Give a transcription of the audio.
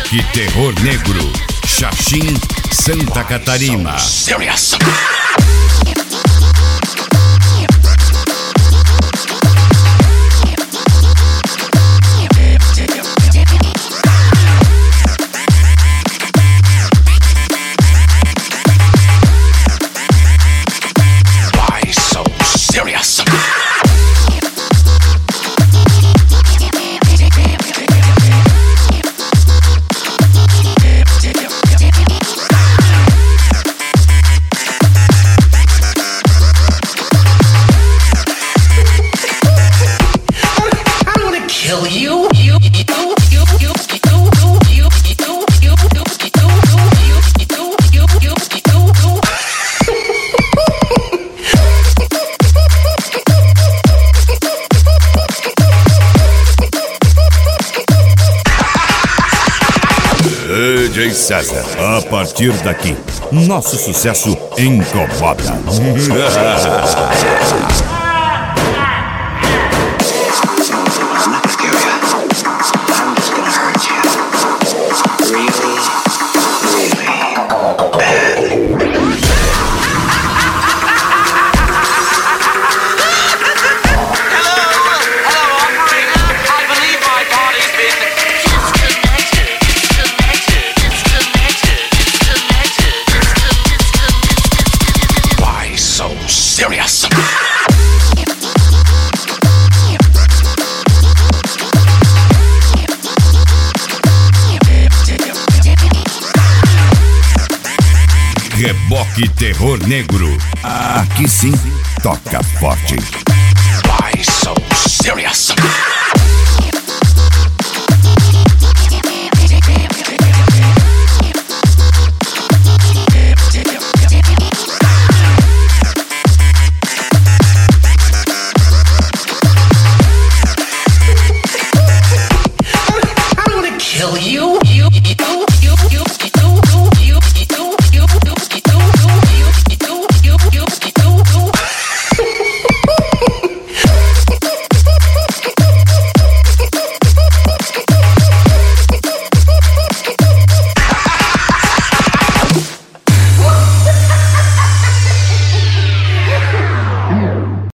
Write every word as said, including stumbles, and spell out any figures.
Reboque Terror Negro, Xaxim, Santa Catarina. Serious. Kill you, you, you, you, you, you, you, you, D J César, a partir daqui, nosso sucesso incomoda. Serious. Reboque Terror Negro, aqui sim toca forte. Why so serious?